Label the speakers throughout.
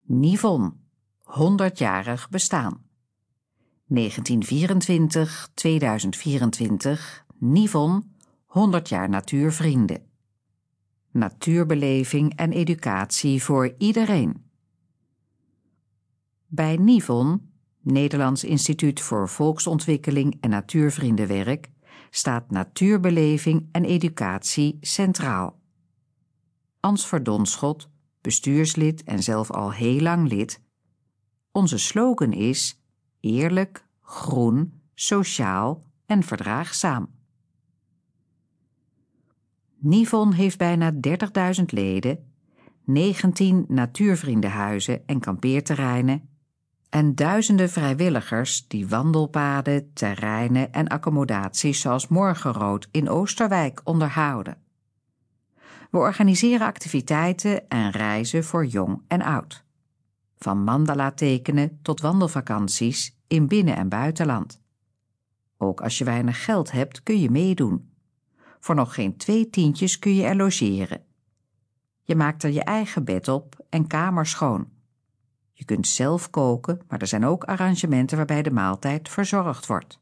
Speaker 1: Nivon, 100-jarig bestaan. 1924-2024, Nivon, 100 jaar natuurvrienden. Natuurbeleving en educatie voor iedereen. Bij Nivon, Nederlands Instituut voor Volksontwikkeling en Natuurvriendenwerk, staat natuurbeleving en educatie centraal. Ans Verdonschot, bestuurslid en zelf al heel lang lid. Onze slogan is eerlijk, groen, sociaal en verdraagzaam. Nivon heeft bijna 30.000 leden, 19 natuurvriendenhuizen en kampeerterreinen en duizenden vrijwilligers die wandelpaden, terreinen en accommodaties zoals Morgenrood in Oosterwijk onderhouden. We organiseren activiteiten en reizen voor jong en oud. Van mandala tekenen tot wandelvakanties in binnen- en buitenland. Ook als je weinig geld hebt kun je meedoen. Voor nog geen 2 tientjes kun je er logeren. Je maakt er je eigen bed op en kamer schoon. Je kunt zelf koken, maar er zijn ook arrangementen waarbij de maaltijd verzorgd wordt.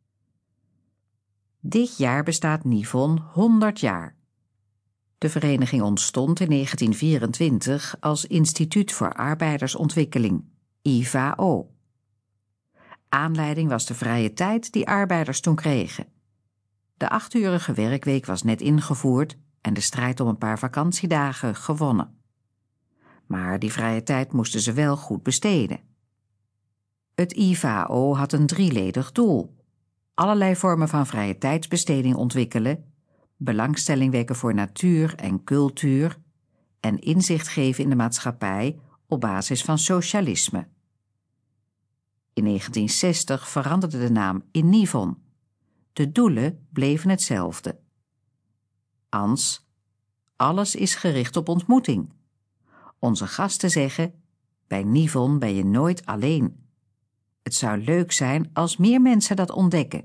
Speaker 1: Dit jaar bestaat Nivon 100 jaar. De vereniging ontstond in 1924 als Instituut voor Arbeidersontwikkeling, IVAO. Aanleiding was de vrije tijd die arbeiders toen kregen. De 8-urige werkweek was net ingevoerd en de strijd om een paar vakantiedagen gewonnen. Maar die vrije tijd moesten ze wel goed besteden. Het IVAO had een 3-ledig doel: allerlei vormen van vrije tijdsbesteding ontwikkelen, belangstelling wekken voor natuur en cultuur en inzicht geven in de maatschappij op basis van socialisme. In 1960 veranderde de naam in Nivon. De doelen bleven hetzelfde. Ans, alles is gericht op ontmoeting. Onze gasten zeggen, bij Nivon ben je nooit alleen. Het zou leuk zijn als meer mensen dat ontdekken.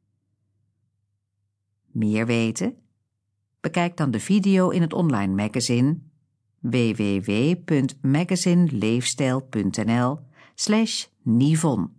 Speaker 1: Meer weten? Bekijk dan de video in het online magazine www.magazineleefstijl.nl/Nivon.